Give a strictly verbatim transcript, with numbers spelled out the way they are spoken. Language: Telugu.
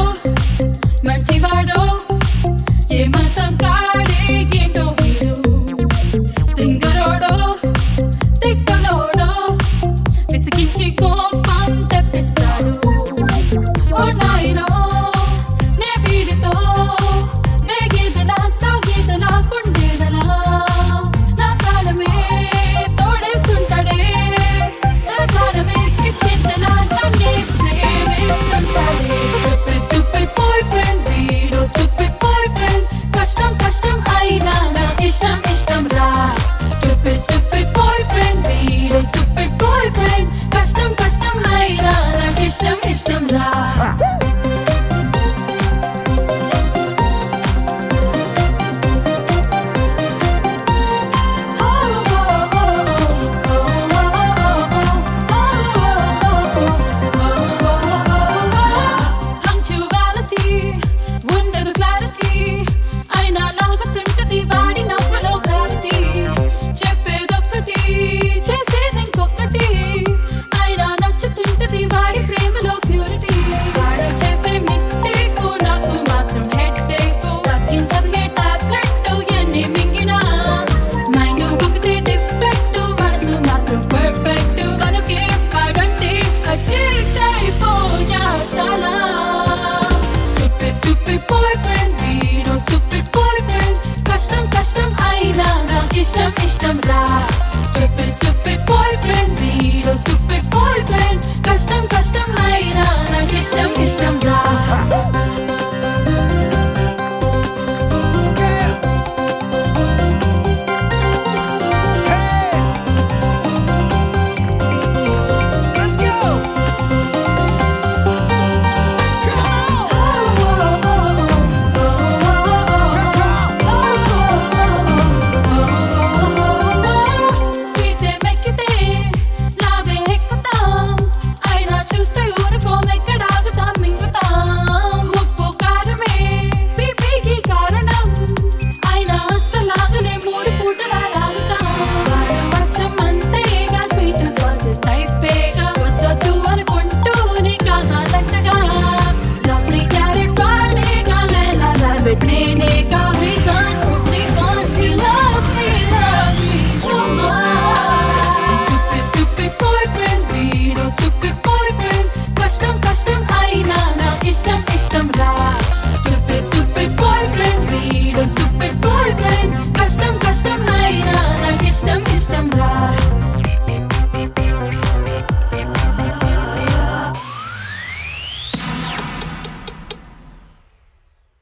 మంచివాడో ఏ మతం కాడే ఏంటో వీడు తింగరోడో తిక్కలోడో విసిగించి కోపం తెప్పిస్తాడు ఓ నాయనో నే వీడితో వేగేదలా సాగేదలా కుండేదలా నా ప్రాణమే తోడేస్తుంటాడే నా ప్రాణమే ఇచ్చేదలా నన్నే ప్రేమిస్తుంటాడే Stupid, stupid boyfriend వీడో stupid boyfriend కష్టం కష్టం అయినా నాకు ఇష్టం ఇష్టం రా Stupid, stupid boyfriend వీడో stupid boyfriend కష్టం కష్టం అయినా నాకు ఇష్టం ఇష్టం రా Punctuality ఉండదు క్లారిటీ అయినా లాగుతుంటది వాడి నవ్వులో గ్రావిటీ చెప్పేదొక్కటి చేసేది ఇంకొకటి అయినా నచ్చుతుంటది వాడి ప్రేమలో ప్యూరిటీ వాడు చేసే మిస్టేక్ నాకు మాత్రం హెడ్ఏక్ తగ్గించదు ఏ టాబ్లెట్ ఎన్ని మింగినా మైండ్ ఒకటే డిఫెక్ట్ మనసు మాత్రం పర్ఫెక్ట్ కనుకే వాడంటే అడిక్ట్ అయిపోయా చాలా Stupid, stupid boyfriend వీడో stupid boyfriend కష్టం కష్టం అయినా నాకు ఇష్టం ఇష్టం రా Stupid, stupid boyfriend వీడో stupid boyfriend కష్టం కష్టం అయినా నాకు ఇష్టం ఇష్టం రా Let's go! స్వీట్స్ మెక్కితే లావే ఎక్కుతాం అయినా చూస్తే ఊరుకోమెక్కడాగుతాం మింగుతాం ఉప్పు కారమే బీపీకి కారణం అయినా అస్సలాగనే మూడు పూటలా లాగుతాం వాడు వచ్చం అంతేగా స్వీట్ సాల్ట్ టైపేగా వచ్చొద్దు అనుకుంటూనే కాదంటగా లవ్లీ క్యారెట్ వాడేగా లేలా రాబెట్ నేనేగా reason only one he loves me loves me so much Stupid, stupid boyfriend వీడో stupid boyfriend కష్టం కష్టం అయినా నాకు ఇష్టం ఇష్టం రా Stupid, stupid boyfriend వీడో stupid